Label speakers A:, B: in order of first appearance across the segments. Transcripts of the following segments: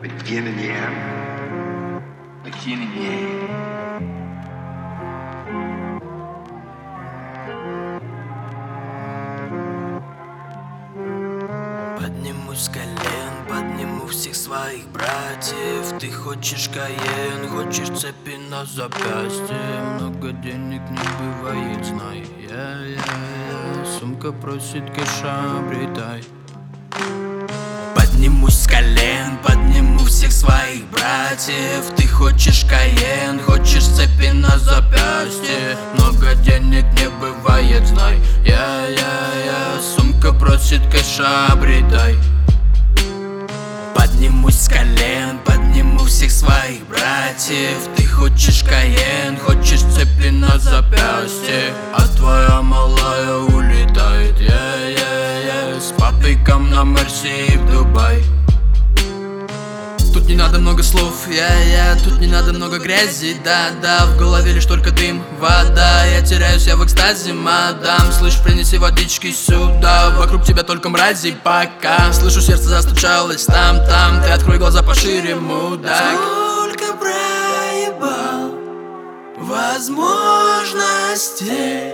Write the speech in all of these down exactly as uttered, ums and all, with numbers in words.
A: Like yin and yang.
B: Like yin and yang.
C: Поднимусь с колен, подниму всех своих братьев. Ты хочешь каен, хочешь цепи на запястье. Много денег не бывает, знай. Я-я-я, сумка просит кэша, обретай. Поднимусь с колен, подниму всех своих братьев. Ты хочешь каен, хочешь цепи на запястье. Много денег не бывает, знай. Я-я-я, сумка просит кэша, обретай. Поднимусь с колен, подниму всех своих братьев. Ты хочешь каен, хочешь цепи на запястье. А твоя малая улетает, я-я-я, с папиком на Мерси в Дубай. Тут не надо много слов, я-я, тут не надо много грязи. Да-да, в голове лишь только дым, вода. Я теряюсь, я в экстазе, мадам. Слышь, принеси водички сюда. Вокруг тебя только мрази пока. Слышу, сердце застучалось там-там. Ты открой глаза пошире, мудак. Сколько проебал возможностей,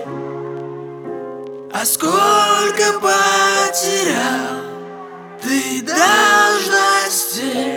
C: а сколько потерял ты должностей.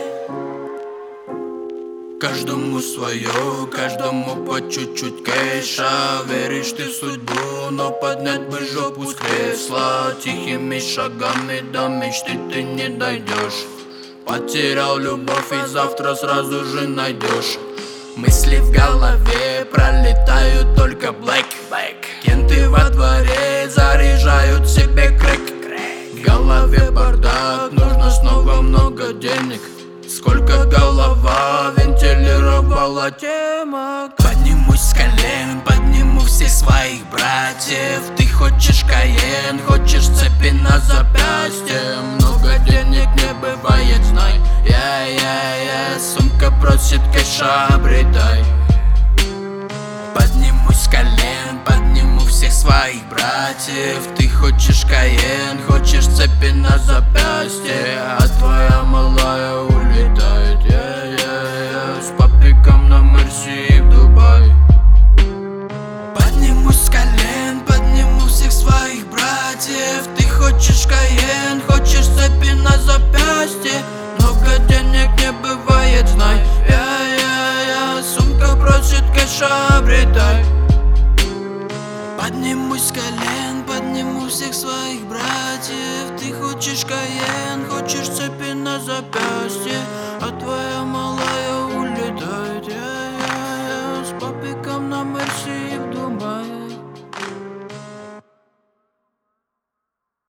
C: Каждому свое, каждому по чуть-чуть кэша. Веришь ты в судьбу, но поднять бы жопу с кресла. Тихими шагами до мечты ты не дойдешь. Потерял любовь и завтра сразу же найдешь. Мысли в голове пролетают только блэк. Кенты во дворе заряжают себе крэк. В голове бардак, нужно снова много денег. Сколько голова вентилировала тема. Поднимусь с колен, подниму всех своих братьев. Ты хочешь каен, хочешь цепи на запястье. Много денег не бывает, знай. Я-я-я, сумка просит кэша, обретай. Поднимусь с колен, подниму всех своих братьев. Ты хочешь каен, хочешь цепи на запястье. А твоя малая улетает, я-я-я, с папиком на Мерси в Дубай. Поднимусь с колен, подниму всех своих братьев. Ты хочешь каен, хочешь цепи на запястье. Много денег не бывает, знай. Я-я-я, сумка просит кэша, обретай. Поднимусь с колен, подниму всех своих братьев. Ты хочешь каен, хочешь цепи на запястье. А твоя малая